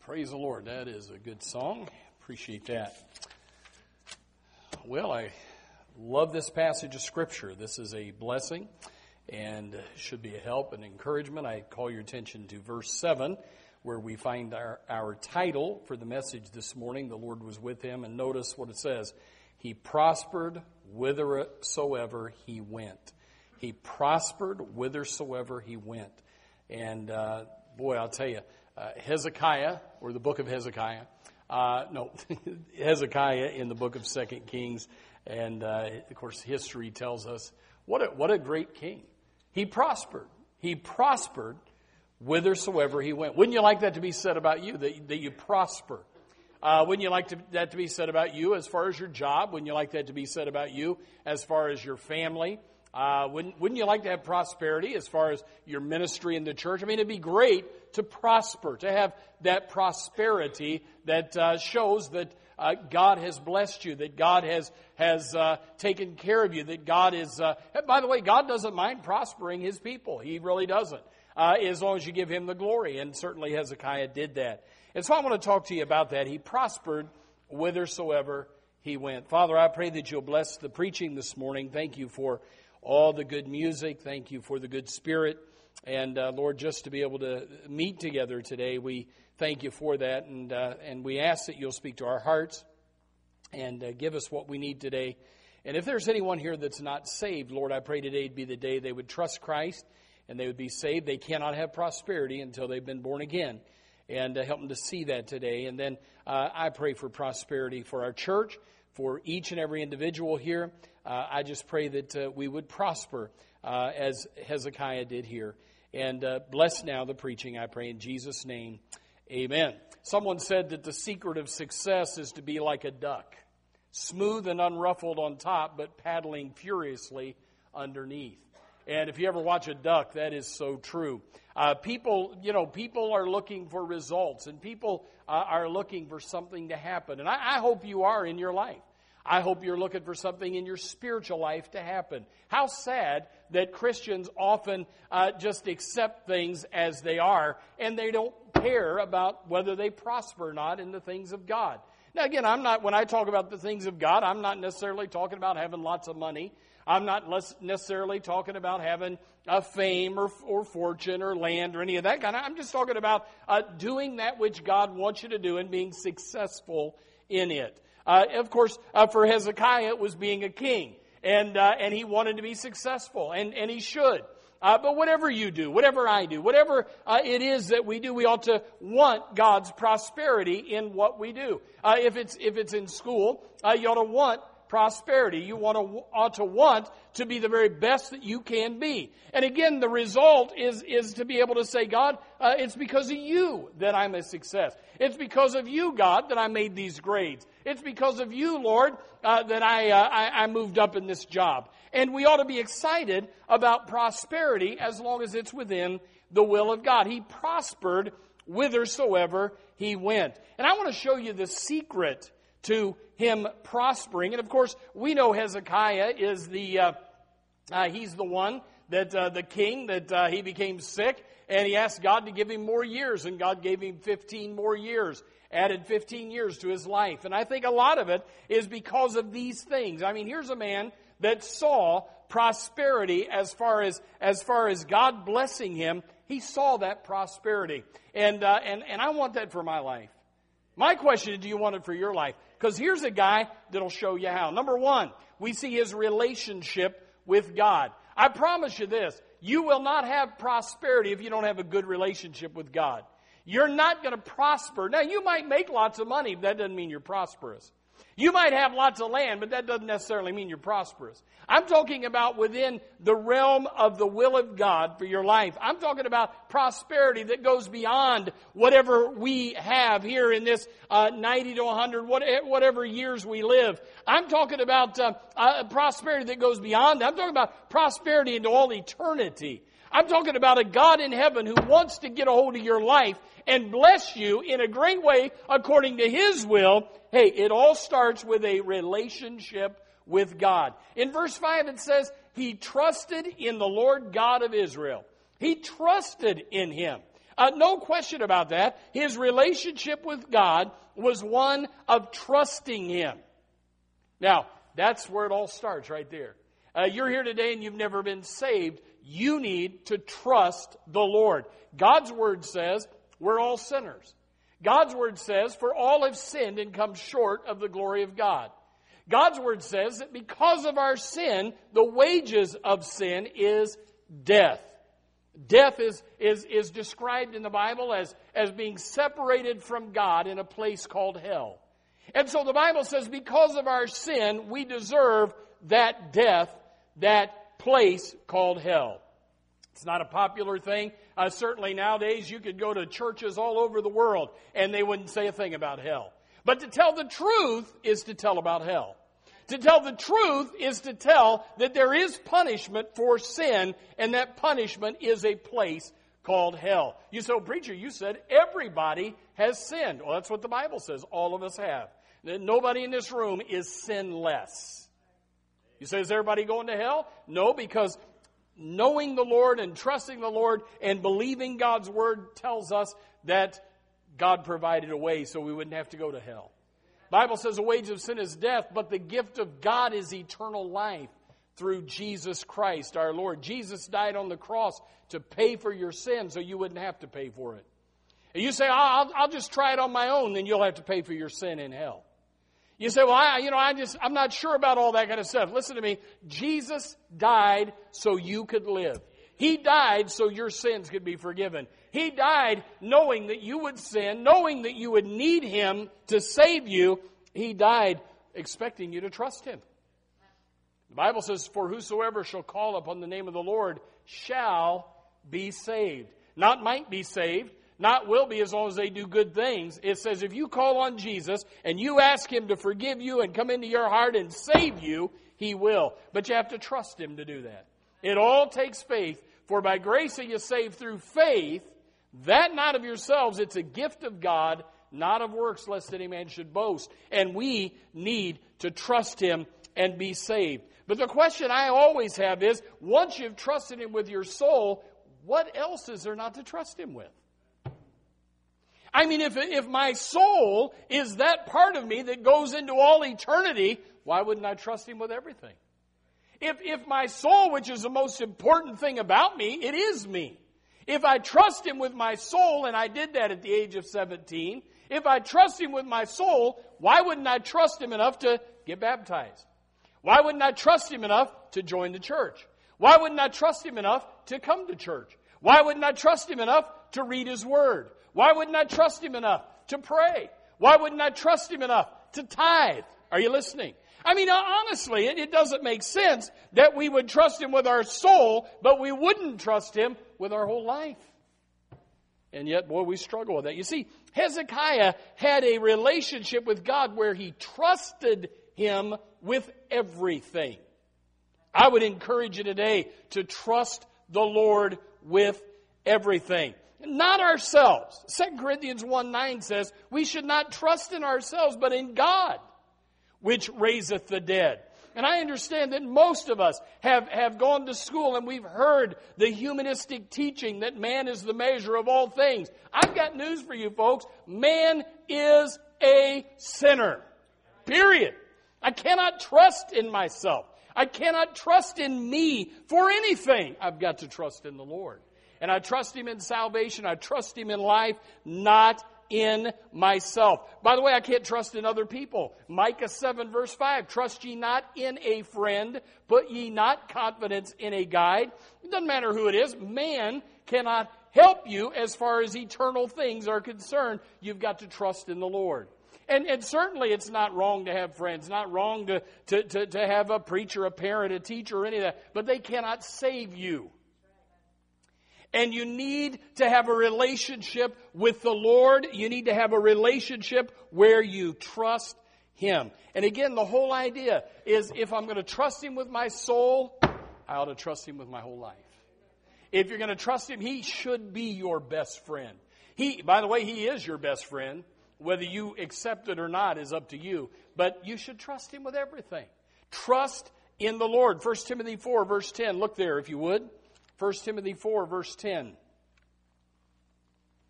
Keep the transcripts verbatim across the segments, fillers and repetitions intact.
Praise the Lord. That is a good song. Appreciate that. Well, I love this passage of Scripture. This is a blessing and should be a help and encouragement. I call your attention to verse seven, where we find our, our title for the message this morning. The Lord was with him. And notice what it says. He prospered whithersoever he went. He prospered whithersoever he went. And uh, boy, I'll tell you, uh, Hezekiah, or the book of Hezekiah, uh, no, Hezekiah in the book of Second Kings, and uh, of course history tells us what a, what a great king. He prospered. He prospered whithersoever he went. Wouldn't you like that to be said about you, that, that you prosper? Uh, wouldn't you like to, that to be said about you as far as your job? Wouldn't you like that to be said about you as far as your family? Uh, wouldn't, wouldn't you like to have prosperity as far as your ministry in the church? I mean, it'd be great to prosper, to have that prosperity that uh, shows that uh, God has blessed you, that God has has uh, taken care of you, that God is... Uh, by the way, God doesn't mind prospering His people. He really doesn't, uh, as long as you give Him the glory. And certainly Hezekiah did that. And so I want to talk to you about that. He prospered whithersoever he went. Father, I pray that you'll bless the preaching this morning. Thank you for all the good music. Thank you for the good spirit. And uh, Lord, just to be able to meet together today, we thank you for that. And uh, and we ask that you'll speak to our hearts and uh, give us what we need today. And if there's anyone here that's not saved, Lord, I pray today would be the day they would trust Christ and they would be saved. They cannot have prosperity until they've been born again. And uh, help them to see that today. And then uh, I pray for prosperity for our church, for each and every individual here. Uh, I just pray that uh, we would prosper uh, as Hezekiah did here. And uh, bless now the preaching, I pray in Jesus' name. Amen. Someone said that the secret of success is to be like a duck, smooth and unruffled on top, but paddling furiously underneath. And if you ever watch a duck, that is so true. Uh, people, you know, people are looking for results, and people uh, are looking for something to happen. And I, I hope you are in your life. I hope you're looking for something in your spiritual life to happen. How sad that Christians often uh, just accept things as they are, and they don't care about whether they prosper or not in the things of God. Now, again, I'm not, when I talk about the things of God, I'm not necessarily talking about having lots of money. I'm not necessarily talking about having a fame or, or fortune or land or any of that kind of. I'm just talking about uh, doing that which God wants you to do and being successful in it. Uh, of course, uh, for Hezekiah, it was being a king, and uh, and he wanted to be successful, and, and he should. Uh, but whatever you do, whatever I do, whatever uh, it is that we do, we ought to want God's prosperity in what we do. Uh, if it's if it's in school, uh, you ought to want prosperity. You want to, ought to want to be the very best that you can be. And again, the result is, is to be able to say, God, uh, it's because of you that I'm a success. It's because of you, God, that I made these grades. It's because of you, Lord, uh, that I, uh, I, I moved up in this job. And we ought to be excited about prosperity as long as it's within the will of God. He prospered whithersoever he went. And I want to show you the secret to him prospering. And of course, we know Hezekiah is the, uh, uh, he's the one that, uh, the king, that uh, he became sick, and he asked God to give him more years, and God gave him fifteen more years, added fifteen years to his life. And I think a lot of it is because of these things. I mean, here's a man that saw prosperity as far as, as far as God blessing him. He saw that prosperity. And, uh, and, and I want that for my life. My question is, do you want it for your life? Because here's a guy that'll show you how. Number one, we see his relationship with God. I promise you this, you will not have prosperity if you don't have a good relationship with God. You're not going to prosper. Now, you might make lots of money, but that doesn't mean you're prosperous. You might have lots of land, but that doesn't necessarily mean you're prosperous. I'm talking about within the realm of the will of God for your life. I'm talking about prosperity that goes beyond whatever we have here in this uh, ninety to one hundred, whatever years we live. I'm talking about uh, uh, prosperity that goes beyond. I'm talking about prosperity into all eternity. I'm talking about a God in heaven who wants to get a hold of your life and bless you in a great way according to His will. Hey, it all starts with a relationship with God. In verse five it says, he trusted in the Lord God of Israel. He trusted in Him. Uh, no question about that. His relationship with God was one of trusting Him. Now, that's where it all starts right there. Uh, you're here today and you've never been saved. You need to trust the Lord. God's Word says we're all sinners. God's Word says, for all have sinned and come short of the glory of God. God's Word says that because of our sin, the wages of sin is death. Death is, is, is described in the Bible as, as being separated from God in a place called hell. And so the Bible says because of our sin, we deserve that death, that place called hell. It's not a popular thing. Uh, certainly nowadays you could go to churches all over the world and they wouldn't say a thing about hell. But to tell the truth is to tell about hell. To tell the truth is to tell that there is punishment for sin, and that punishment is a place called hell. You say, oh, preacher, you said everybody has sinned. Well, that's what the Bible says. All of us have. Nobody in this room is sinless. You say, is everybody going to hell? No, because knowing the Lord and trusting the Lord and believing God's Word tells us that God provided a way so we wouldn't have to go to hell. The Bible says the wage of sin is death, but the gift of God is eternal life through Jesus Christ our Lord. Jesus died on the cross to pay for your sin so you wouldn't have to pay for it. And you say, I'll, I'll just try it on my own, then you'll have to pay for your sin in hell. You say, well, I, you know, I just, I'm not sure about all that kind of stuff. Listen to me. Jesus died so you could live. He died so your sins could be forgiven. He died knowing that you would sin, knowing that you would need Him to save you. He died expecting you to trust Him. The Bible says, for whosoever shall call upon the name of the Lord shall be saved. Not might be saved, not will be as long as they do good things. It says if you call on Jesus and you ask Him to forgive you and come into your heart and save you, He will. But you have to trust Him to do that. It all takes faith. For by grace are you saved through faith, that not of yourselves, it's a gift of God, not of works, lest any man should boast. And we need to trust Him and be saved. But the question I always have is, once you've trusted Him with your soul, what else is there not to trust Him with? I mean, if, if my soul is that part of me that goes into all eternity, why wouldn't I trust Him with everything? If, if my soul, which is the most important thing about me, it is me. If I trust Him with my soul, and I did that at the age of seventeen, if I trust Him with my soul, why wouldn't I trust Him enough to get baptized? Why wouldn't I trust Him enough to join the church? Why wouldn't I trust Him enough to come to church? Why wouldn't I trust Him enough to read His Word? Why wouldn't I trust Him enough to pray? Why wouldn't I trust Him enough to tithe? Are you listening? I mean, honestly, it, it doesn't make sense that we would trust Him with our soul, but we wouldn't trust Him with our whole life. And yet, boy, we struggle with that. You see, Hezekiah had a relationship with God where he trusted Him with everything. I would encourage you today to trust the Lord with everything. Not ourselves. Second Corinthians one nine says, we should not trust in ourselves, but in God, which raiseth the dead. And I understand that most of us have, have gone to school and we've heard the humanistic teaching that man is the measure of all things. I've got news for you folks. Man is a sinner. Period. I cannot trust in myself. I cannot trust in me for anything. I've got to trust in the Lord. And I trust Him in salvation. I trust Him in life, not in myself. By the way, I can't trust in other people. Micah seven verse five, trust ye not in a friend, put ye not confidence in a guide. It doesn't matter who it is. Man cannot help you as far as eternal things are concerned. You've got to trust in the Lord. And, and certainly it's not wrong to have friends, not wrong to, to, to, to have a preacher, a parent, a teacher, or any of that, but they cannot save you. And you need to have a relationship with the Lord. You need to have a relationship where you trust Him. And again, the whole idea is if I'm going to trust Him with my soul, I ought to trust Him with my whole life. If you're going to trust Him, He should be your best friend. He, by the way, He is your best friend. Whether you accept it or not is up to you. But you should trust Him with everything. Trust in the Lord. First Timothy four, verse ten. Look there if you would. First Timothy four, verse ten.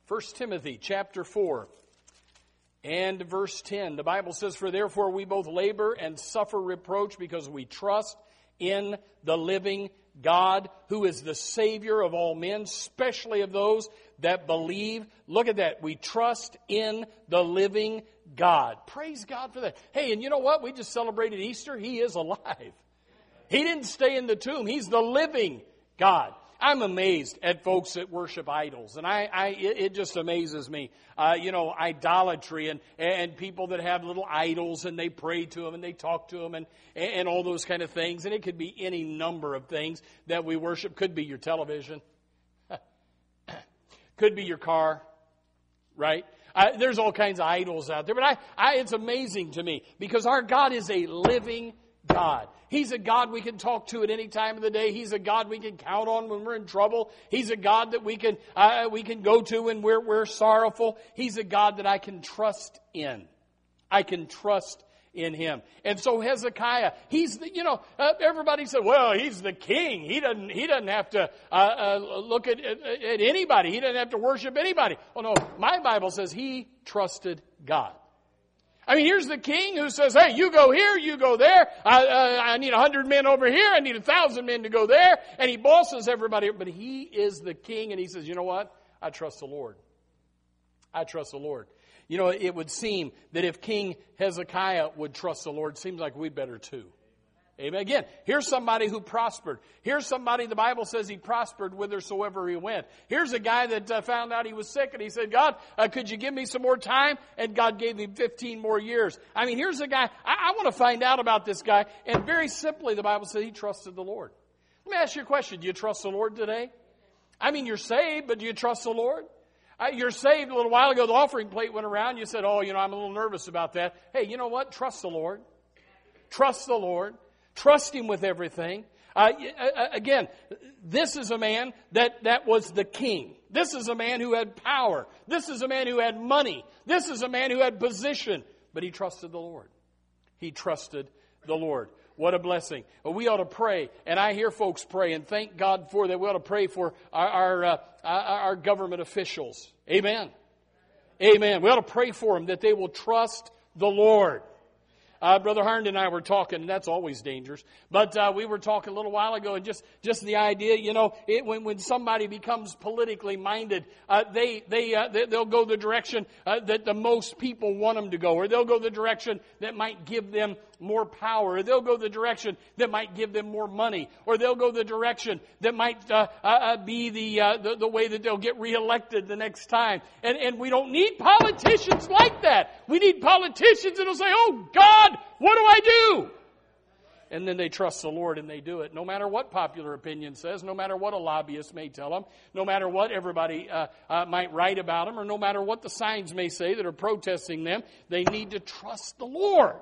First Timothy chapter four and verse ten. The Bible says, "For therefore we both labor and suffer reproach because we trust in the living God, who is the Savior of all men, especially of those that believe." Look at that. We trust in the living God. Praise God for that. Hey, and you know what? We just celebrated Easter. He is alive. He didn't stay in the tomb. He's the living God. I'm amazed at folks that worship idols, and I, I it, it just amazes me. Uh, you know, idolatry and and people that have little idols and they pray to them and they talk to them and and all those kind of things. And it could be any number of things that we worship. Could be your television, could be your car, right? Uh, there's all kinds of idols out there, but I, I it's amazing to me because our God is a living God. He's a God we can talk to at any time of the day. He's a God we can count on when we're in trouble. He's a God that we can uh, we can go to when we're we're sorrowful. He's a God that I can trust in. I can trust in Him. And so Hezekiah, he's the, you know, uh, everybody said, well, he's the king. He doesn't he doesn't have to uh, uh, look at, at at anybody. He doesn't have to worship anybody. Oh no, my Bible says he trusted God. I mean, here's the king who says, hey, you go here, you go there. I, uh, I need a hundred men over here. I need a thousand men to go there. And he bosses everybody. But he is the king. And he says, you know what? I trust the Lord. I trust the Lord. You know, it would seem that if King Hezekiah would trust the Lord, it seems like we better too. Amen. Again, here's somebody who prospered. Here's somebody, the Bible says he prospered whithersoever he went. Here's a guy that uh, found out he was sick and he said, God, uh, could you give me some more time? And God gave him fifteen more years. I mean, here's a guy, I, I want to find out about this guy. And very simply, the Bible says he trusted the Lord. Let me ask you a question. Do you trust the Lord today? I mean, you're saved, but do you trust the Lord? Uh, you're saved a little while ago. The offering plate went around. You said, oh, you know, I'm a little nervous about that. Hey, you know what? Trust the Lord. Trust the Lord. Trust Him with everything. Uh, again, this is a man that, that was the king. This is a man who had power. This is a man who had money. This is a man who had position. But he trusted the Lord. He trusted the Lord. What a blessing. We ought to pray, and I hear folks pray, and thank God for that. We ought to pray for our, our, uh, our government officials. Amen. Amen. We ought to pray for them that they will trust the Lord. Uh, Brother Harnd and I were talking, and that's always dangerous. But uh, we were talking a little while ago, and just, just the idea, you know, it, when when somebody becomes politically minded, uh, they they, uh, they they'll go the direction uh, that the most people want them to go, or they'll go the direction that might give them more power, or they'll go the direction that might give them more money, or they'll go the direction that might uh, uh, be the, uh, the the way that they'll get reelected the next time. And and we don't need politicians like that. We need politicians that'll say, "Oh God, what do I do?" And then they trust the Lord and they do it. No matter what popular opinion says, no matter what a lobbyist may tell them, no matter what everybody uh, uh, might write about them, or no matter what the signs may say that are protesting them, they need to trust the Lord.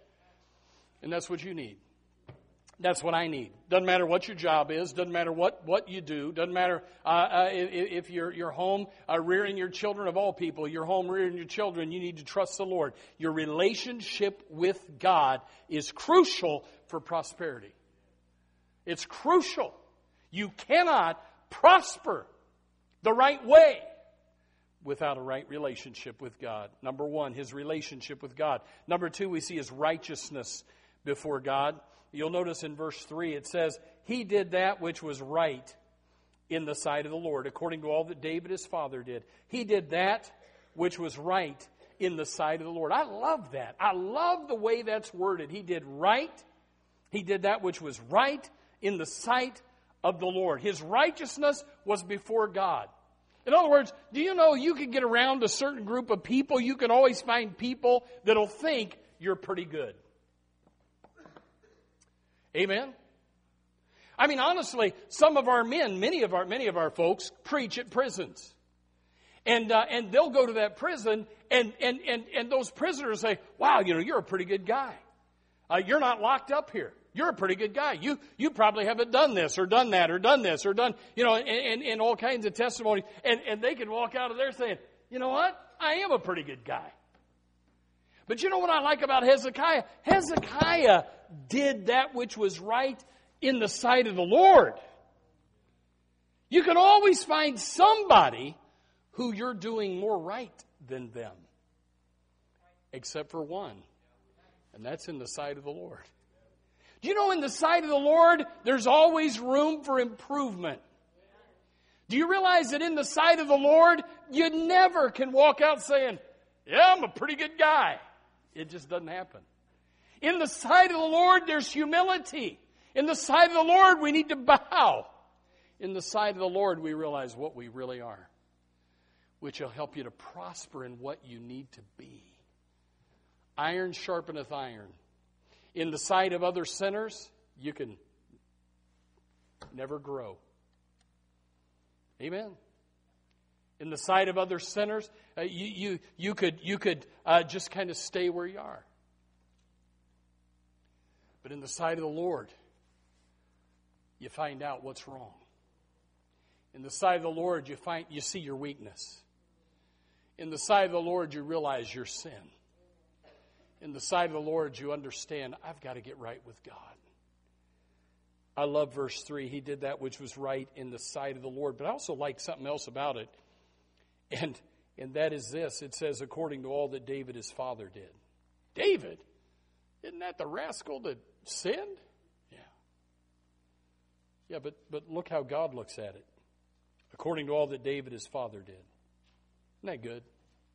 And that's what you need. That's what I need. Doesn't matter what your job is. Doesn't matter what, what you do. Doesn't matter uh, uh, if, if you're, you're home uh, rearing your children, of all people. You're home rearing your children. You need to trust the Lord. Your relationship with God is crucial for prosperity. It's crucial. You cannot prosper the right way without a right relationship with God. Number one, his relationship with God. Number two, we see his righteousness before God. You'll notice in verse three, it says, he did that which was right in the sight of the Lord, according to all that David his father did. He did that which was right in the sight of the Lord. I love that. I love the way that's worded. He did right. He did that which was right in the sight of the Lord. His righteousness was before God. In other words, do you know you can get around a certain group of people, you can always find people that'll think you're pretty good. Amen? I mean, honestly, some of our men, many of our many of our folks, preach at prisons. And uh, and they'll go to that prison, and, and, and, and those prisoners say, wow, you know, you're a pretty good guy. Uh, you're not locked up here. You're a pretty good guy. You you probably haven't done this or done that or done this or done, you know, and, and, and all kinds of testimony. And, and they can walk out of there saying, you know what? I am a pretty good guy. But you know what I like about Hezekiah? Hezekiah did that which was right in the sight of the Lord. You can always find somebody who you're doing more right than them. Except for one. And that's in the sight of the Lord. Do you know in the sight of the Lord, there's always room for improvement? Do you realize that in the sight of the Lord, you never can walk out saying, yeah, I'm a pretty good guy. It just doesn't happen. In the sight of the Lord, there's humility. In the sight of the Lord, we need to bow. In the sight of the Lord, we realize what we really are, which will help you to prosper in what you need to be. Iron sharpeneth iron. In the sight of other sinners, you can never grow. Amen. In the sight of other sinners, uh, you, you, you could, you could uh, just kind of stay where you are. But in the sight of the Lord, you find out what's wrong. In the sight of the Lord, you find you see your weakness. In the sight of the Lord, you realize your sin. In the sight of the Lord, you understand, I've got to get right with God. I love verse three. He did that which was right in the sight of the Lord. But I also like something else about it. And, and that is this. It says, according to all that David his father did. David? Isn't that the rascal that sinned? Yeah. Yeah, but, but look how God looks at it. According to all that David his father did. Isn't that good?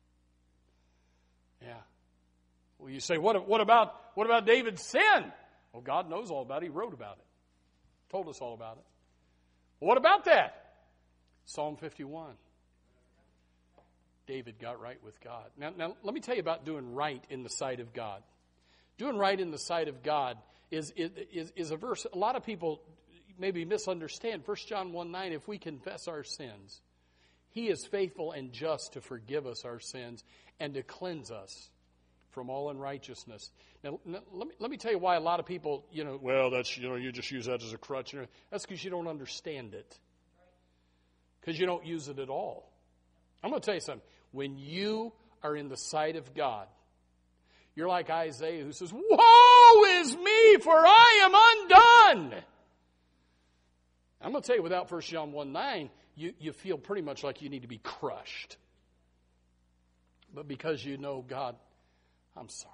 Yeah. Well, you say, what, what about what about David's sin? Well, God knows all about it. He wrote about it. Told us all about it. Well, what about that? Psalm fifty-one. David got right with God. Now, now, let me tell you about doing right in the sight of God. Doing right in the sight of God is, is, is a verse a lot of people maybe misunderstand. First John one nine, if we confess our sins, He is faithful and just to forgive us our sins and to cleanse us from all unrighteousness. Now, now let me let me tell you why a lot of people, you know, well, that's, you know, you just use that as a crutch. You know, that's because you don't understand it. Because you don't use it at all. I'm going to tell you something. When you are in the sight of God, you're like Isaiah who says, woe is me, for I am undone. I'm going to tell you, without First John one nine, you, you feel pretty much like you need to be crushed. But because you know, God, I'm sorry.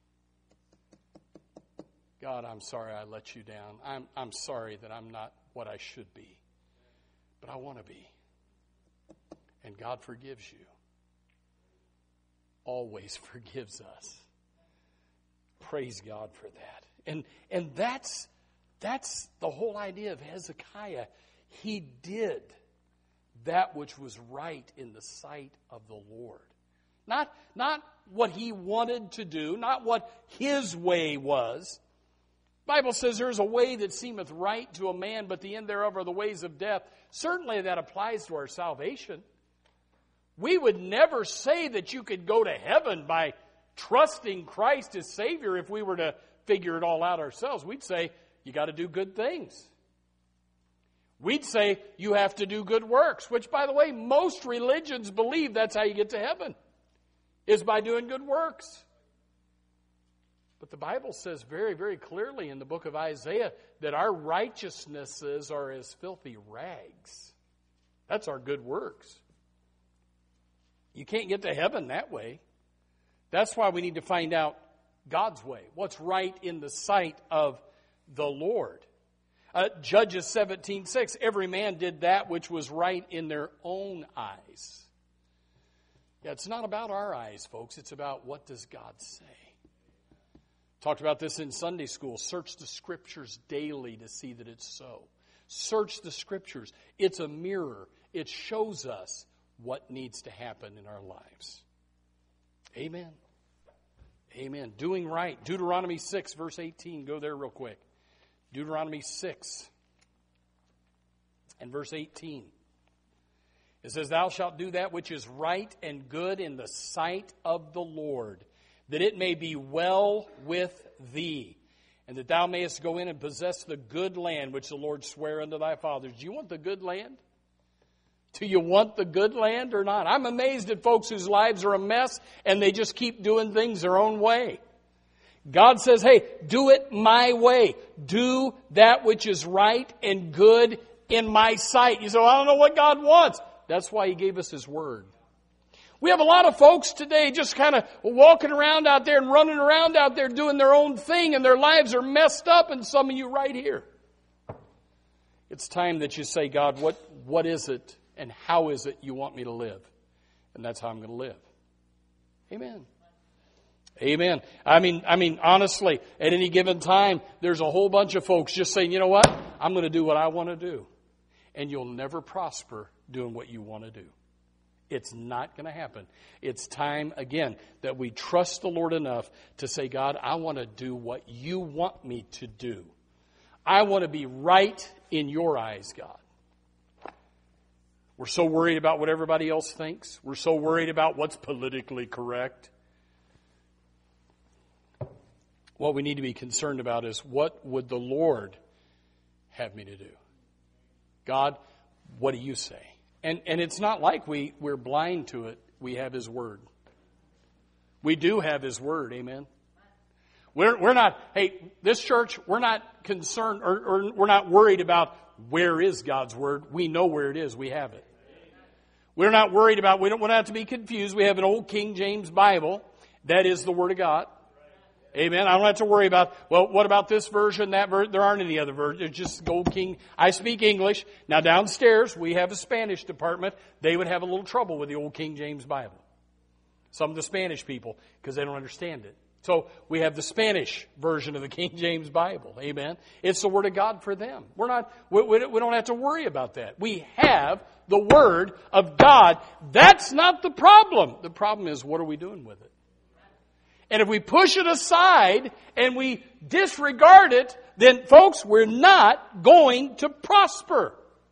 God, I'm sorry I let you down. I'm, I'm sorry that I'm not what I should be. But I want to be. And God forgives you. Always forgives us. Praise God for that. And and that's that's the whole idea of Hezekiah. He did that which was right in the sight of the Lord. Not, not what he wanted to do, not what his way was. The Bible says there's a way that seemeth right to a man, but the end thereof are the ways of death. Certainly that applies to our salvation. We would never say that you could go to heaven by trusting Christ as Savior if we were to figure it all out ourselves. We'd say, you got to do good things. We'd say, you have to do good works, which, by the way, most religions believe that's how you get to heaven, is by doing good works. But the Bible says very, very clearly in the book of Isaiah that our righteousnesses are as filthy rags. That's our good works. You can't get to heaven that way. That's why we need to find out God's way, what's right in the sight of the Lord. Uh, Judges seventeen six, every man did that which was right in their own eyes. Yeah, it's not about our eyes, folks. It's about what does God say. Talked about this in Sunday school. Search the Scriptures daily to see that it's so. Search the Scriptures. It's a mirror. It shows us what needs to happen in our lives. Amen. Amen. Doing right. Deuteronomy six, verse eighteen. Go there real quick. Deuteronomy six and verse eighteen. It says, thou shalt do that which is right and good in the sight of the Lord, that it may be well with thee, and that thou mayest go in and possess the good land which the Lord sware unto thy fathers. Do you want the good land? Do you want the good land or not? I'm amazed at folks whose lives are a mess and they just keep doing things their own way. God says, hey, do it my way. Do that which is right and good in my sight. You say, well, I don't know what God wants. That's why He gave us His Word. We have a lot of folks today just kind of walking around out there and running around out there doing their own thing, and their lives are messed up, and some of you right here. It's time that you say, God, what, what is it and how is it you want me to live? And that's how I'm going to live. Amen. Amen. I mean, I mean, honestly, at any given time, there's a whole bunch of folks just saying, you know what? I'm going to do what I want to do. And you'll never prosper doing what you want to do. It's not going to happen. It's time, again, that we trust the Lord enough to say, God, I want to do what you want me to do. I want to be right in your eyes, God. We're so worried about what everybody else thinks. We're so worried about what's politically correct. What we need to be concerned about is, what would the Lord have me to do? God, what do you say? And and it's not like we, we're blind to it. We have His Word. We do have His Word, amen? We're we're not, hey, this church, we're not concerned or, or we're not worried about where is God's Word. We know where it is. We have it. We're not worried about, we don't want to have to be confused. We have an old King James Bible. That is the Word of God. Amen. I don't have to worry about, well, what about this version, that version? There aren't any other versions. It's just Gold King. I speak English. Now downstairs, we have a Spanish department. They would have a little trouble with the old King James Bible. Some of the Spanish people, because they don't understand it. So we have the Spanish version of the King James Bible. Amen. It's the Word of God for them. We're not, we, we don't have to worry about that. We have the Word of God. That's not the problem. The problem is, what are we doing with it? And if we push it aside and we disregard it, then folks, we're not going to prosper.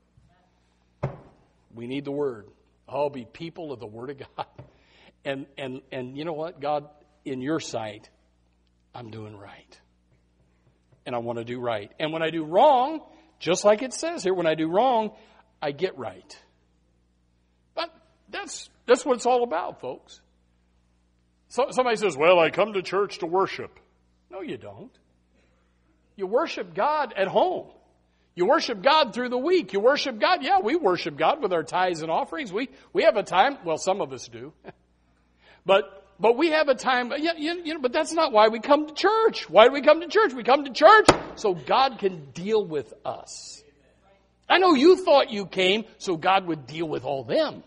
We need the Word. Oh, be people of the Word of God. And, and, and you know what? God, in your sight, I'm doing right. And I want to do right. And when I do wrong, just like it says here, when I do wrong, I get right. But that's, that's what it's all about, folks. So, somebody says, well, I come to church to worship. No, you don't. You worship God at home. You worship God through the week. You worship God. Yeah, we worship God with our tithes and offerings. We we have a time. Well, some of us do. but but we have a time. Yeah, you, you know, but that's not why we come to church. Why do we come to church? We come to church so God can deal with us. I know you thought you came so God would deal with all them.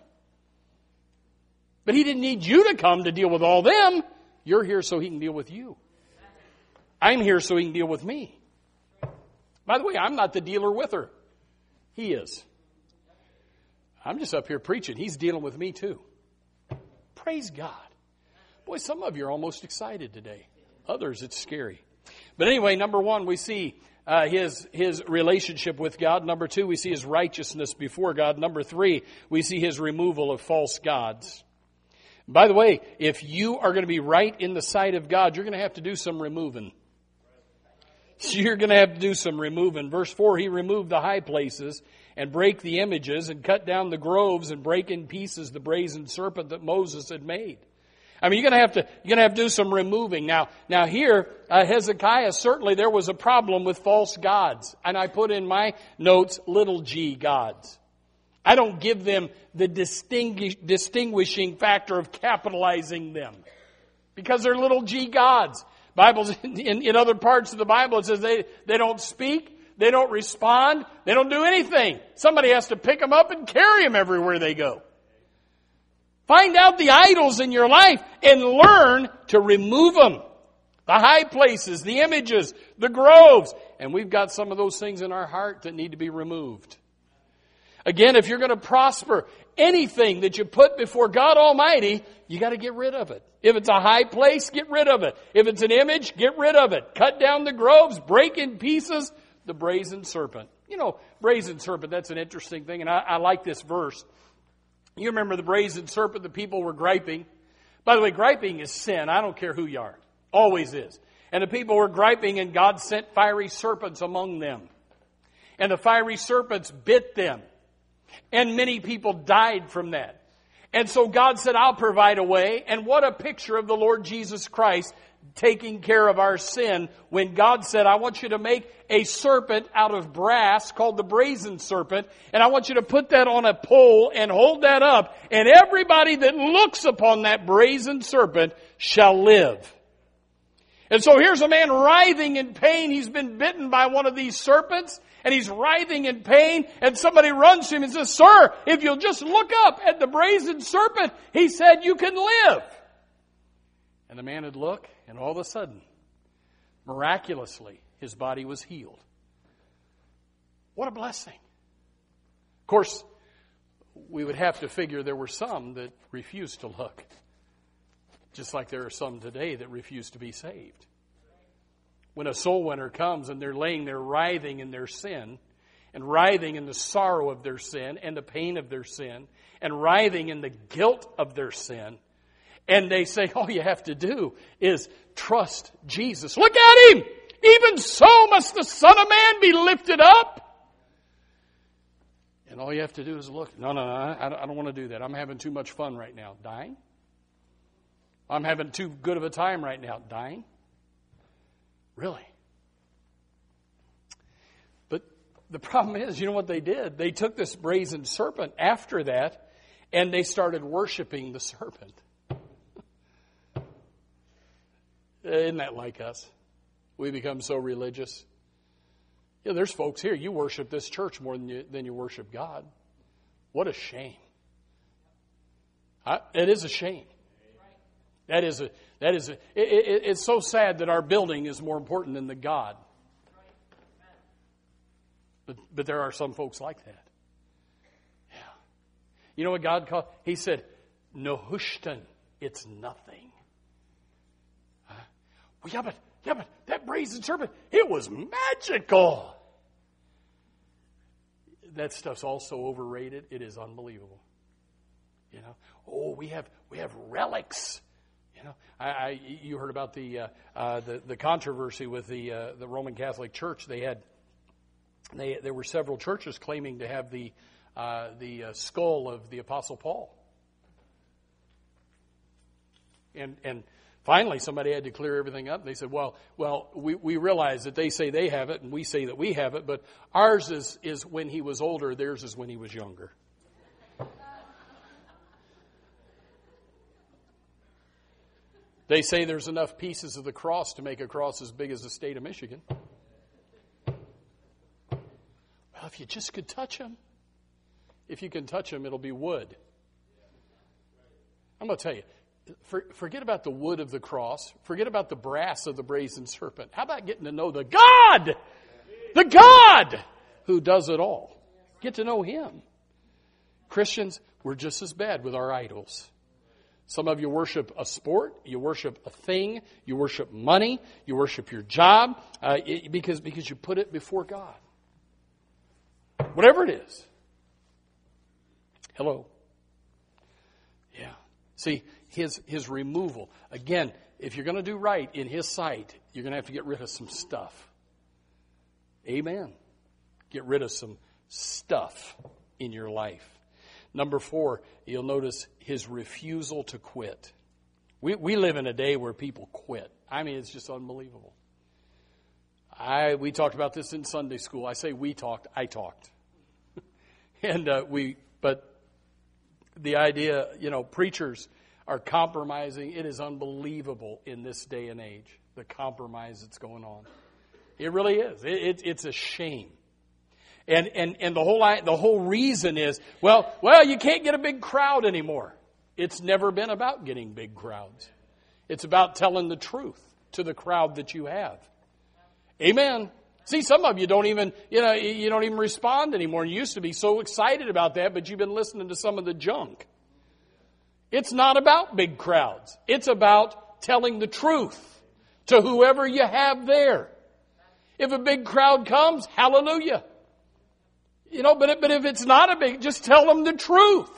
But He didn't need you to come to deal with all them. You're here so He can deal with you. I'm here so He can deal with me. By the way, I'm not the dealer with her. He is. I'm just up here preaching. He's dealing with me too. Praise God. Boy, some of you are almost excited today. Others, it's scary. But anyway, number one, we see uh, his his relationship with God. Number two, we see His righteousness before God. Number three, we see His removal of false gods. By the way, if you are going to be right in the sight of God, you're going to have to do some removing. You're going to have to do some removing. Verse four, He removed the high places and break the images and cut down the groves and break in pieces the brazen serpent that Moses had made. I mean, you're going to have to, you're going to have to do some removing. Now, now here, uh, Hezekiah, certainly there was a problem with false gods. And I put in my notes, little g gods. I don't give them the distinguish, distinguishing factor of capitalizing them. Because they're little g gods. Bibles, in, in other parts of the Bible, it says they, they don't speak, they don't respond, they don't do anything. Somebody has to pick them up and carry them everywhere they go. Find out the idols in your life and learn to remove them. The high places, the images, the groves. And we've got some of those things in our heart that need to be removed. Again, if you're going to prosper, anything that you put before God Almighty, you got to get rid of it. If it's a high place, get rid of it. If it's an image, get rid of it. Cut down the groves, break in pieces the brazen serpent. You know, brazen serpent, that's an interesting thing, and I, I like this verse. You remember the brazen serpent, the people were griping. By the way, griping is sin. I don't care who you are. Always is. And the people were griping, and God sent fiery serpents among them. And the fiery serpents bit them. And many people died from that. And so God said, I'll provide a way. And what a picture of the Lord Jesus Christ taking care of our sin when God said, I want you to make a serpent out of brass called the brazen serpent, and I want you to put that on a pole and hold that up, and everybody that looks upon that brazen serpent shall live. And so here's a man writhing in pain. He's been bitten by one of these serpents, and he's writhing in pain, and somebody runs to him and says, Sir, if you'll just look up at the brazen serpent, he said, you can live. And the man would look, and all of a sudden, miraculously, his body was healed. What a blessing. Of course, we would have to figure there were some that refused to look. Just like there are some today that refuse to be saved. When a soul winner comes and they're laying there writhing in their sin, and writhing in the sorrow of their sin and the pain of their sin, and writhing in the guilt of their sin, and they say, all you have to do is trust Jesus. Look at Him! Even so must the Son of Man be lifted up. And all you have to do is look. No, no, no, I don't want to do that. I'm having too much fun right now. Dying? I'm having too good of a time right now. Dying? Really? But the problem is, you know what they did? They took this brazen serpent after that, and they started worshiping the serpent. Isn't that like us? We become so religious. Yeah, there's folks here, you worship this church more than you, than you worship God. What a shame. I, it is a shame. That is a, that is a, it, it, it's so sad that our building is more important than the God. But, but there are some folks like that. Yeah. You know what God called? He said, Nehushtan, it's nothing. Huh? Well, yeah, but, yeah, but that brazen serpent, it was magical. That stuff's also overrated. It is unbelievable. You know, oh, we have we have relics. You know, I, I you heard about the uh, uh, the the controversy with the uh, the Roman Catholic Church. They had they there were several churches claiming to have the uh, the uh, skull of the Apostle Paul, and and finally somebody had to clear everything up. They said, well, well, we we realize that they say they have it and we say that we have it, but ours is is when he was older. Theirs is when he was younger. They say there's enough pieces of the cross to make a cross as big as the state of Michigan. Well, if you just could touch them, if you can touch them, it'll be wood. I'm going to tell you, for, forget about the wood of the cross. Forget about the brass of the brazen serpent. How about getting to know the God? The God who does it all. Get to know Him. Christians, we're just as bad with our idols. Some of you worship a sport, you worship a thing, you worship money, you worship your job, uh, it, because, because you put it before God. Whatever it is. Hello. Yeah. See, his his removal. Again, if you're going to do right in His sight, you're going to have to get rid of some stuff. Amen. Get rid of some stuff in your life. Number four, you'll notice His refusal to quit. We we live in a day where people quit. I mean, it's just unbelievable. I we talked about this in Sunday school. I say we talked, I talked. and uh, we, but the idea, you know, preachers are compromising. It is unbelievable in this day and age, the compromise that's going on. It really is. It, it, it's a shame. And and and the whole the whole reason is, well, well, you can't get a big crowd anymore. It's never been about getting big crowds. It's about telling the truth to the crowd that you have. Amen. See, some of you don't even, you know, you don't even respond anymore. You used to be so excited about that, but you've been listening to some of the junk. It's not about big crowds. It's about telling the truth to whoever you have there. If a big crowd comes, hallelujah. You know, but, but if it's not a big, just tell them the truth.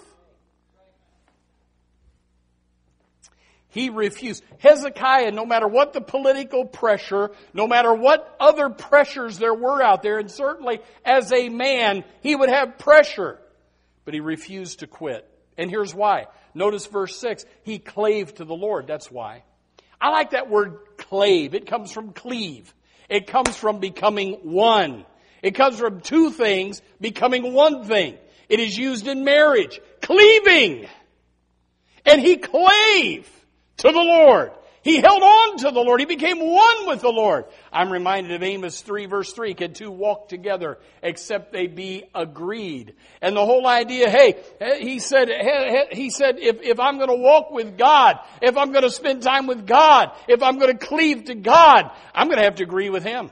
He refused. Hezekiah, no matter what the political pressure, no matter what other pressures there were out there, and certainly as a man, he would have pressure. But he refused to quit. And here's why. Notice verse six. He clave to the Lord. That's why. I like that word clave. It comes from cleave. It comes from becoming one. It comes from two things becoming one thing. It is used in marriage. Cleaving. And he clave to the Lord. He held on to the Lord. He became one with the Lord. I'm reminded of Amos three verse three. Can two walk together except they be agreed? And the whole idea, hey, he said, he said, if, if I'm going to walk with God, if I'm going to spend time with God, if I'm going to cleave to God, I'm going to have to agree with Him.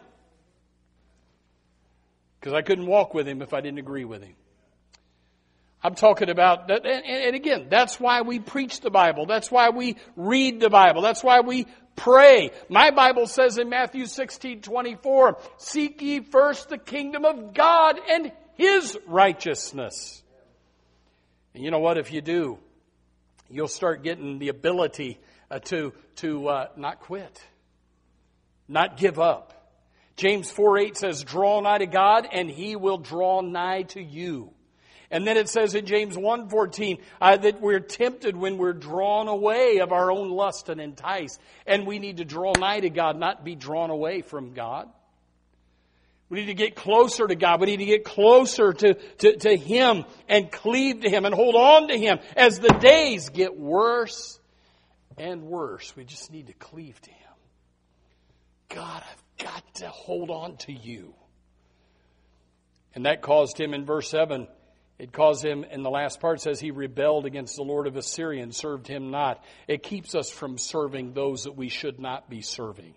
Because I couldn't walk with Him if I didn't agree with Him. I'm talking about that, and, and again, that's why we preach the Bible. That's why we read the Bible. That's why we pray. My Bible says in Matthew sixteen twenty-four, seek ye first the kingdom of God and His righteousness. And you know what? If you do, you'll start getting the ability uh, to, to uh, not quit, not give up. James four eight says, draw nigh to God and He will draw nigh to you. And then it says in James one fourteen uh, that we're tempted when we're drawn away of our own lust and enticed. And we need to draw nigh to God, not be drawn away from God. We need to get closer to God. We need to get closer to, to, to Him and cleave to Him and hold on to Him. As the days get worse and worse, we just need to cleave to Him. God, I've got to hold on to You. And that caused him in verse seven, it caused him, in the last part, it says he rebelled against the Lord of Assyria and served Him not. It keeps us from serving those that we should not be serving.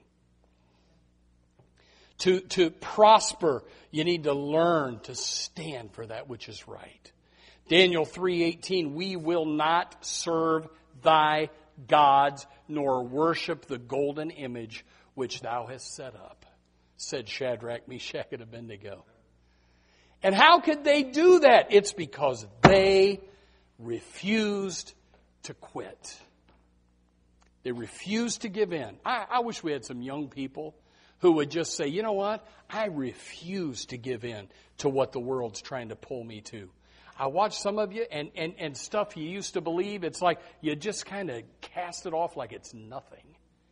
To, to prosper, you need to learn to stand for that which is right. Daniel three eighteen, we will not serve thy gods, nor worship the golden image which thou hast set up, said Shadrach, Meshach, and Abednego. And how could they do that? It's because they refused to quit. They refused to give in. I, I wish we had some young people who would just say, you know what? I refuse to give in to what the world's trying to pull me to. I watch some of you and, and, and stuff you used to believe, it's like you just kind of cast it off like it's nothing.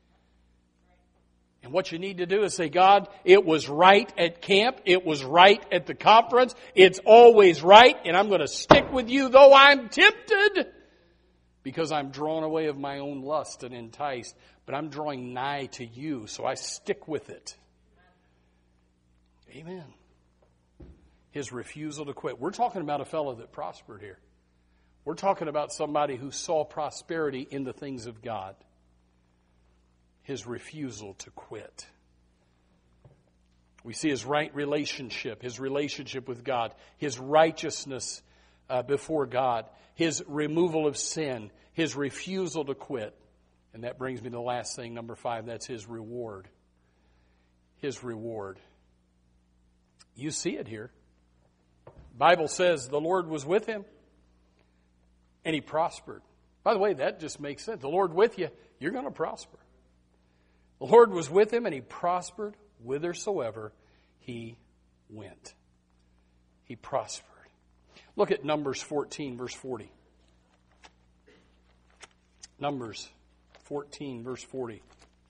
And what you need to do is say, God, it was right at camp. It was right at the conference. It's always right. And I'm going to stick with You though I'm tempted. Because I'm drawn away of my own lust and enticed. But I'm drawing nigh to You. So I stick with it. Amen. His refusal to quit. We're talking about a fellow that prospered here. We're talking about somebody who saw prosperity in the things of God. His refusal to quit. We see his right relationship, his relationship with God, his righteousness uh, before God, his removal of sin, his refusal to quit. And that brings me to the last thing, number five, that's his reward. His reward. You see it here. The Bible says the Lord was with him and he prospered. By the way, that just makes sense. The Lord with you, you're going to prosper. The Lord was with him and he prospered whithersoever he went. He prospered. Look at Numbers fourteen, verse forty. Numbers fourteen, verse forty.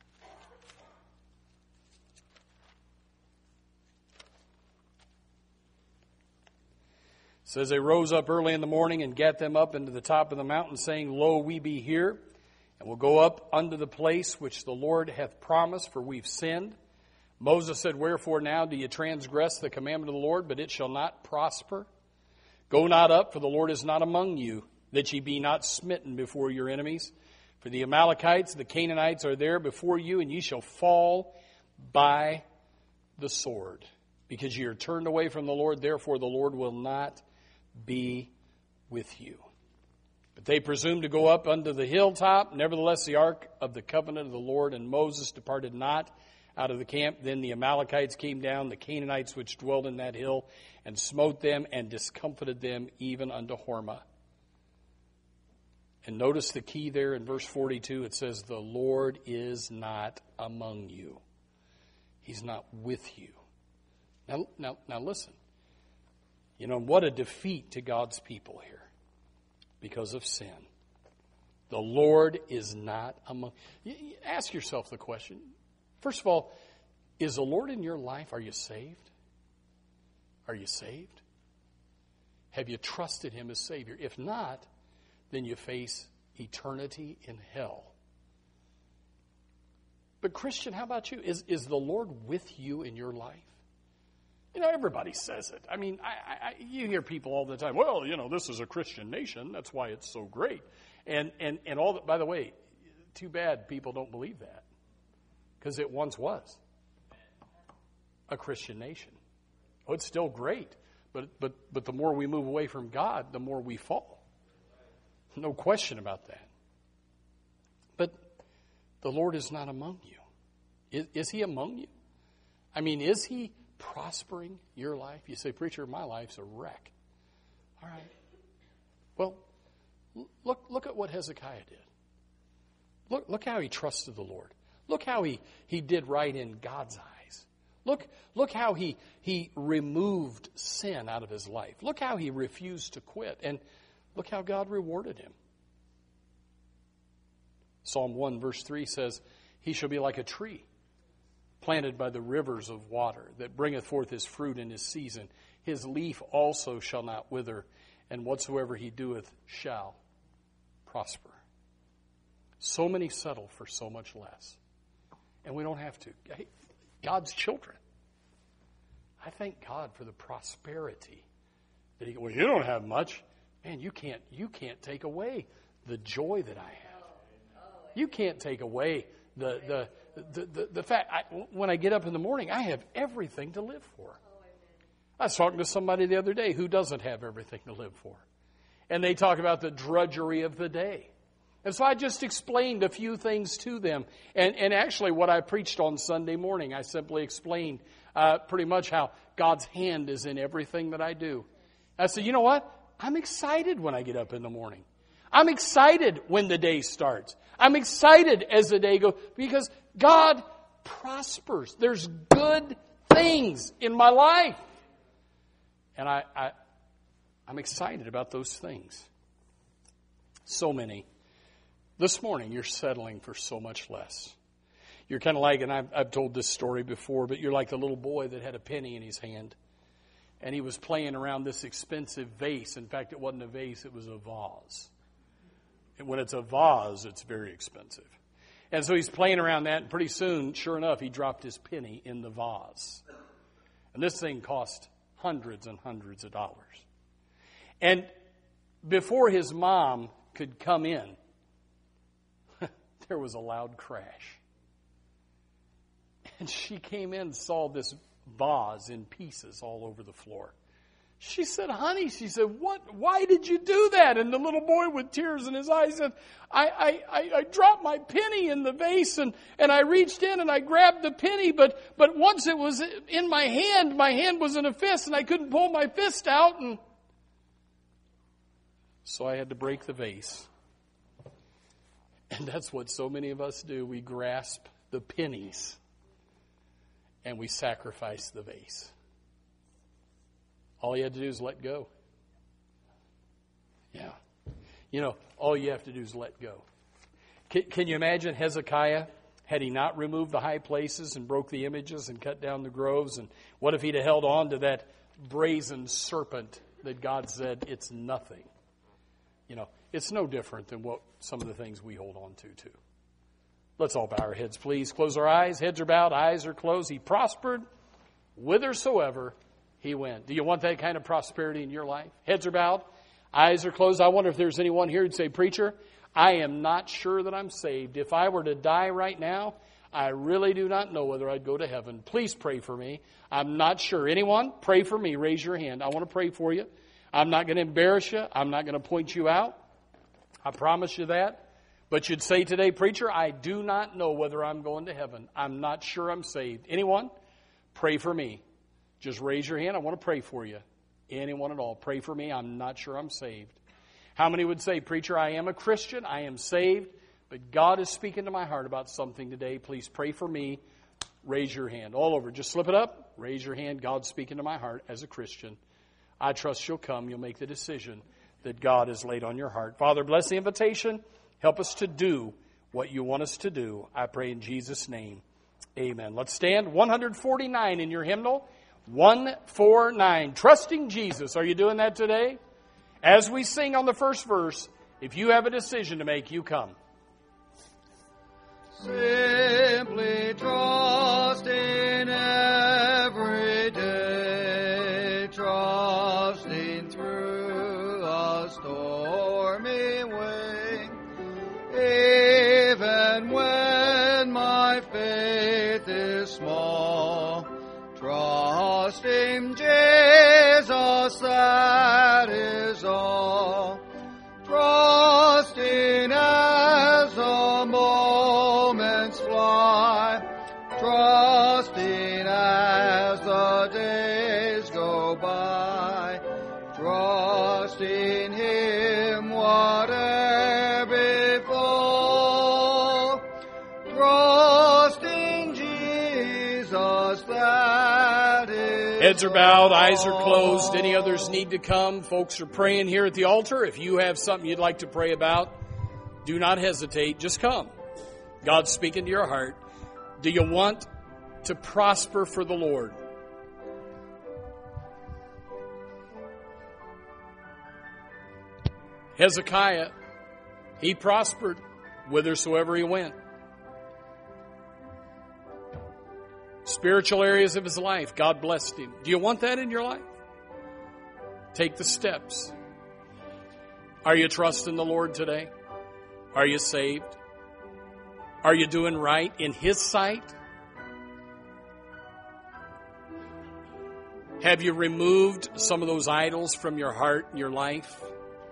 It says, they rose up early in the morning and gat them up into the top of the mountain, saying, Lo, we be here. And we'll go up unto the place which the Lord hath promised, for we've sinned. Moses said, wherefore now do you transgress the commandment of the Lord, but it shall not prosper? Go not up, for the Lord is not among you, that ye be not smitten before your enemies. For the Amalekites, the Canaanites are there before you, and ye shall fall by the sword. Because ye are turned away from the Lord, therefore the Lord will not be with you. But they presumed to go up unto the hilltop. Nevertheless, the ark of the covenant of the Lord and Moses departed not out of the camp. Then the Amalekites came down, the Canaanites which dwelled in that hill, and smote them and discomfited them even unto Hormah. And notice the key there in verse forty-two. It says, the Lord is not among you. He's not with you. Now, now, now listen. You know, what a defeat to God's people here. Because of sin. The Lord is not among... You ask yourself the question, First of all, is the Lord in your life? Are you saved? Are you saved? Have you trusted Him as Savior? If not, then you face eternity in hell. But Christian, how about you? Is, is the Lord with you in your life? You know, everybody says it. I mean, I, I, you hear people all the time, well, you know, this is a Christian nation. That's why it's so great. And, and, and all that, by the way, too bad people don't believe that. Because it once was a Christian nation. Oh, it's still great. But, but, but the more we move away from God, the more we fall. No question about that. But the Lord is not among you. Is, is He among you? I mean, is He prospering your life? You say, preacher, my life's a wreck. All right. Well, look look at what Hezekiah did. Look look how he trusted the Lord. Look how he, he did right in God's eyes. Look look how he he removed sin out of his life. Look how he refused to quit. And look how God rewarded him. Psalm one verse three says, he shall be like a tree planted by the rivers of water, that bringeth forth his fruit in his season. His leaf also shall not wither, and whatsoever he doeth shall prosper. So many settle for so much less. And we don't have to. Hey, God's children. I thank God for the prosperity that He. Well, you don't have much, man. You can't. You can't take away the joy that I have. You can't take away the the the the, the fact. I, when I get up in the morning, I have everything to live for. I was talking to somebody the other day who doesn't have everything to live for, and they talk about the drudgery of the day. And so I just explained a few things to them. And, and actually what I preached on Sunday morning, I simply explained uh, pretty much how God's hand is in everything that I do. I said, you know what? I'm excited when I get up in the morning. I'm excited when the day starts. I'm excited as the day goes because God prospers. There's good things in my life. And I, I, I'm excited about those things. So many. This morning, you're settling for so much less. You're kind of like, and I've, I've told this story before, but you're like the little boy that had a penny in his hand. And he was playing around this expensive vase. In fact, it wasn't a vase, it was a vase. And when it's a vase, it's very expensive. And so he's playing around that, and pretty soon, sure enough, he dropped his penny in the vase. And this thing cost hundreds and hundreds of dollars. And before his mom could come in, there was a loud crash. And she came in and saw this vase in pieces all over the floor. She said, honey, she said, what? Why did you do that? And the little boy with tears in his eyes said, I, I, I, I dropped my penny in the vase and, and I reached in and I grabbed the penny, but, but once it was in my hand, my hand was in a fist and I couldn't pull my fist out. And so I had to break the vase. And that's what so many of us do. We grasp the pennies and we sacrifice the vase. All you had to do is let go. Yeah. You know, all you have to do is let go. Can, can you imagine Hezekiah, had he not removed the high places and broke the images and cut down the groves? And what if he'd have held on to that brazen serpent that God said, it's nothing? You know, it's no different than what some of the things we hold on to, too. Let's all bow our heads, please. Close our eyes. Heads are bowed. Eyes are closed. He prospered whithersoever he went. Do you want that kind of prosperity in your life? Heads are bowed. Eyes are closed. I wonder if there's anyone here who'd say, preacher, I am not sure that I'm saved. If I were to die right now, I really do not know whether I'd go to heaven. Please pray for me. I'm not sure. Anyone? Pray for me. Raise your hand. I want to pray for you. I'm not going to embarrass you. I'm not going to point you out. I promise you that. But you'd say today, preacher, I do not know whether I'm going to heaven. I'm not sure I'm saved. Anyone? Pray for me. Just raise your hand. I want to pray for you. Anyone at all. Pray for me. I'm not sure I'm saved. How many would say, preacher, I am a Christian. I am saved. But God is speaking to my heart about something today. Please pray for me. Raise your hand. All over. Just slip it up. Raise your hand. God's speaking to my heart as a Christian. I trust you'll come. You'll make the decision that God has laid on your heart. Father, bless the invitation. Help us to do what you want us to do. I pray in Jesus' name. Amen. Let's stand. one forty-nine in your hymnal. one forty-nine. Trusting Jesus. Are you doing that today? As we sing on the first verse, if you have a decision to make, you come. Simply trusting every day, trusting through a stormy way, even when my faith is small, trusting Jesus, that is all. Trusting as the moments fly, trusting as the days go by, trusting Him whatever befall, trusting Jesus, that is Heads are bowed, eyes are closed. Any others need to come? Folks are praying here at the altar. If you have something you'd like to pray about, do not hesitate. Just come. God's speaking to your heart. Do you want to prosper for the Lord? Hezekiah, he prospered whithersoever he went. Spiritual areas of his life, God blessed him. Do you want that in your life? Take the steps. Are you trusting the Lord today? Are you saved? Are you doing right in His sight? Have you removed some of those idols from your heart and your life?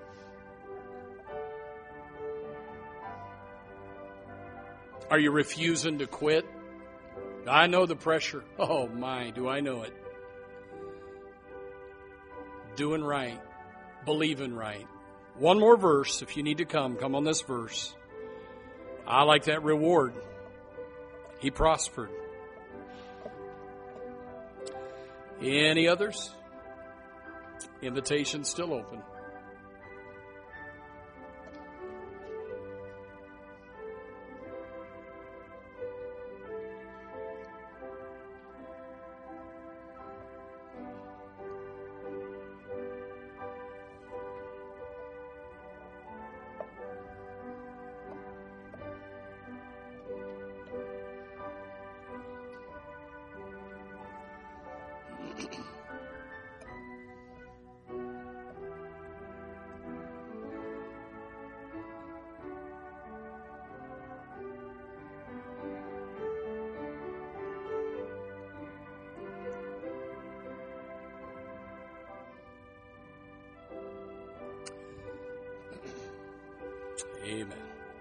Are you refusing to quit? I know the pressure. Oh my, do I know it. Doing right. Believing right. One more verse. If you need to come, come on this verse. I like that reward. He prospered. Any others? Invitation still open. Amen.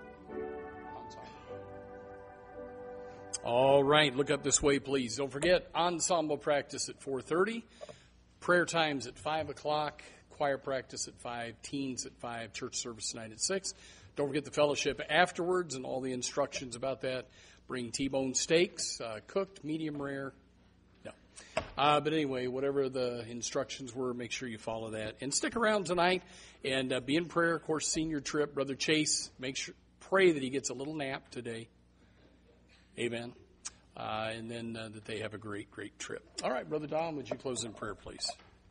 All right, look up this way, please. Don't forget, ensemble practice at four thirty, prayer times at five o'clock, choir practice at five, teens at five, church service tonight at six. Don't forget the fellowship afterwards and all the instructions about that. Bring T-bone steaks, uh, cooked, medium rare. No. Uh, but anyway, whatever the instructions were, make sure you follow that. And stick around tonight and uh, be in prayer. Of course, senior trip. Brother Chase, make sure, pray that he gets a little nap today. Amen. Uh, and then uh, that they have a great, great trip. All right, Brother Don, would you close in prayer, please?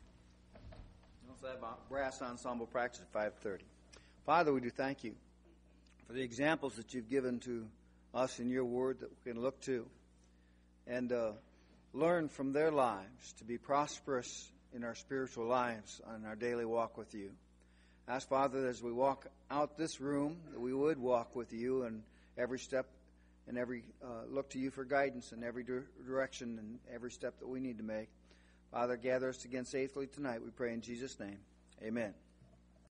Brass ensemble practice at five thirty. Father, we do thank you for the examples that you've given to us in your word that we can look to and uh, learn from their lives to be prosperous in our spiritual lives on our daily walk with you. Ask, Father, that as we walk out this room, that we would walk with you in every step and every uh, look to you for guidance in every di- direction and every step that we need to make. Father, gather us again safely tonight, we pray in Jesus' name. Amen.